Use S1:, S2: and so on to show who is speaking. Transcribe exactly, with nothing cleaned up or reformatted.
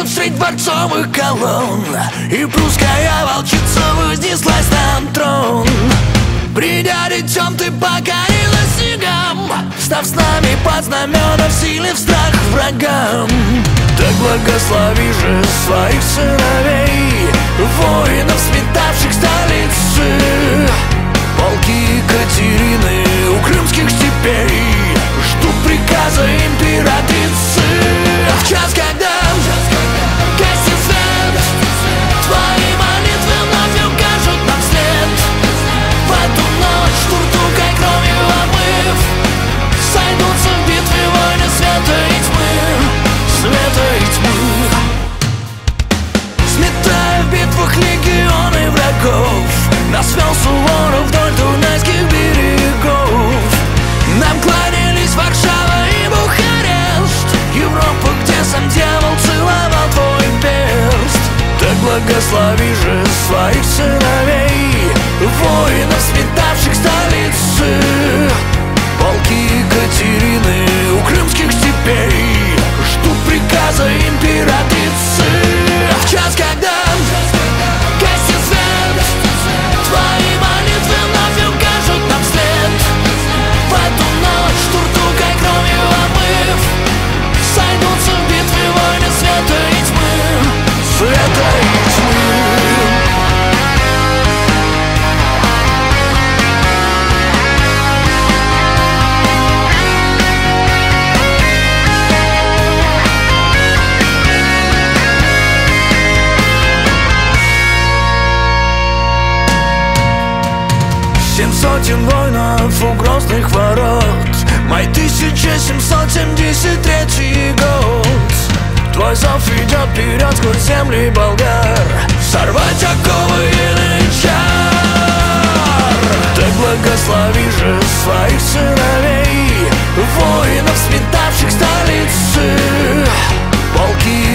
S1: врезаться встреть дворцовых колонн. И прусская волчица вознеслась на трон. Придя детем, ты покорила снегам, став с нами под знамена в силе в страх врагам. Так благослови же своих сыновей, воинов, сметавших столицы, полки Екатерины у крымских степей ждут приказа императрицы. В час, когда гаснет свет, твои молитвы вновь укажут нам след. В эту ночь туртукой кровью обмыв, сойдутся в битве войны света и тьмы, света и тьмы. Сметая в битвах легионы врагов, нас вел Суворов вдоль дунайских берегов. Нам кланялись Варшава и Бухарест, Европа, где сам дьявол целовал твой перст. Так благослови же своих сыновей, воинов, сметавших столицы, полки Екатерины у крымских степей ждут приказа императрицы. В час, когда гаснет свет, твои молитвы вновь укажут нам след. В эту ночь туртукой кровью обмыв, сойдутся в битве войны света и тьмы, света и тьмы. Семь сотен воинов у грозных ворот, май тысяча семьсот семьдесят третий год. Твой зов идет вперед сквозь земли болгар, сорвать оковы янычар. Так благослови же своих сыновей, воинов, сметавших столицы, полки